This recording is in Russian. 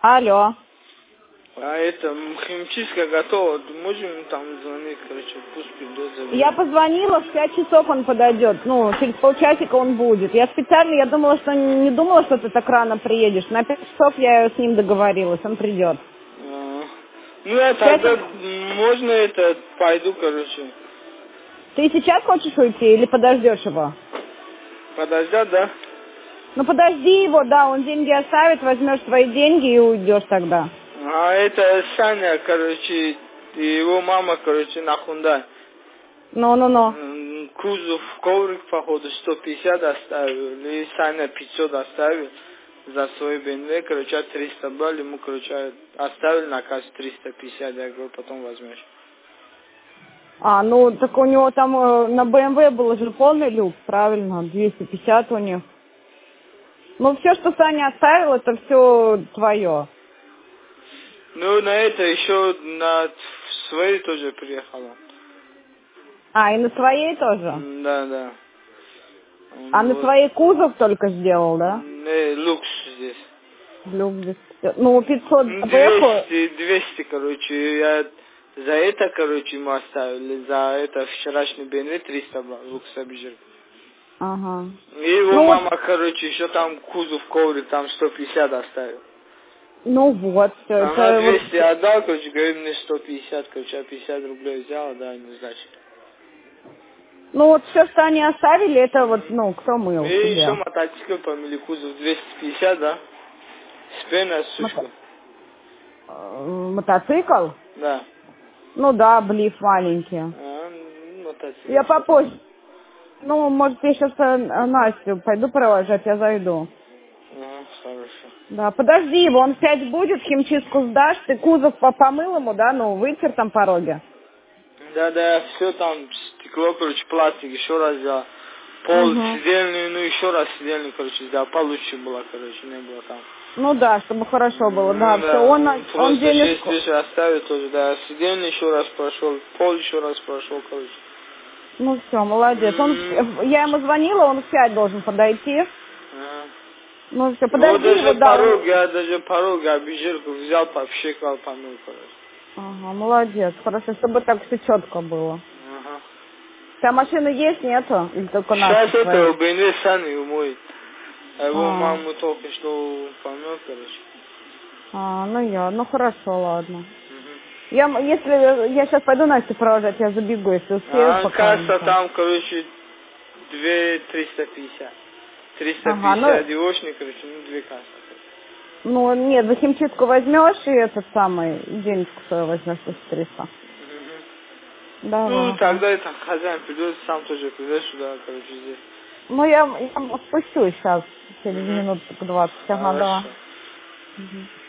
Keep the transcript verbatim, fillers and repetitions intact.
Алло. А это, химчистка готова, можем там звонить, короче, пусть придет, заберет. Я позвонила, в пять часов он подойдет, ну, через полчасика он будет. Я специально, я думала, что не думала, что ты так рано приедешь. На пять часов я с ним договорилась, он придет. А, ну, я тогда, можно это, пойду, короче. Ты сейчас хочешь уйти или подождешь его? Подождать, да? Ну, подожди его, да, он деньги оставит, возьмешь свои деньги и уйдешь тогда. А это Саня, короче, его мама, короче, на Хундай. Ну-ну-ну. Кузов, коврик, походу, сто пятьдесят оставил. И Саня пятьсот оставил за свой БМВ, короче, триста брали, ему, короче, оставили на кассе триста пятьдесят, я говорю, потом возьмешь. А, ну, так у него там э, на БМВ был же полный люк, правильно, двести пятьдесят у них. Ну, все, что Саня оставил, это все твое. Ну, на это еще на своей тоже приехала. А, и на своей тоже? Да, да. А Вот. на своей кузов только сделал, да? Не, люкс здесь. Люк здесь. Ну, пятьсот бэху. двести, двести, короче, я за это, короче, ему оставили, за это вчерашний БМВ триста брал, люкс обижер. Ага. И его Ну, мама, вот, короче, еще там кузов коврик, там сто пятьдесят оставил. ну вот, все Она это двести вот. отдал, короче, говорит, мне сто пятьдесят, короче, я пятьдесят рублей взяла, да, не значит. Ну вот все, что они оставили, это вот, ну, кто мыл И еще себе. мотоцикл помели кузов двести пятьдесят, да? С пеной, сушку. Мото... э, Мотоцикл? Да. Ну да, блиф маленький. А, мотоцикл. Я попозже. Ну, может, я сейчас Настю пойду провожать, я зайду. Ага, хорошо. Да, подожди его, он в пять будет, химчистку сдашь, ты кузов по- помыл ему, да, ну, вытер там пороги. Да, да, все там, стекло, короче, пластик, еще раз взял. Пол Угу. сидельный, ну еще раз сидельный, короче, взял. Получше было, короче, не было там. Ну да, чтобы хорошо было, да, Ну все, да, он, он просто шесть денежку. тысяч оставил тоже, да. Сидельный еще раз прошел, пол еще раз прошел, короче. Ну все, молодец. Он, в- я ему звонила, он в пять должен подойти. Ага. Ну все, Вот подожди его, даже да, он... порог, я даже порог обижерку взял, попшикал, помыл, короче. Ага, молодец, хорошо, чтобы так все четко было. Ага. У тебя машина есть, нету? Или только Сейчас наша это своя? БНВ сами умоет. А его А, маму только что помыл, короче. а, ну я, ну хорошо, ладно. Мгм. Я, м- если я сейчас пойду Настю провожать, я забегу, если успею, А пока касса ничего. там, короче, две триста пятьдесят. Триста Ага, пятьдесят ну, девочник, короче, ну две кассы. ну нет, за химчистку возьмешь и этот самый денежку свою возьмешь, если триста. Мгм. Давай, Ну, ага. тогда это хозяин придет, сам тоже придет сюда, короче, здесь. Ну я, я спущусь сейчас, через Угу. минут двадцать. Ага, давай. Хорошо. Мгм.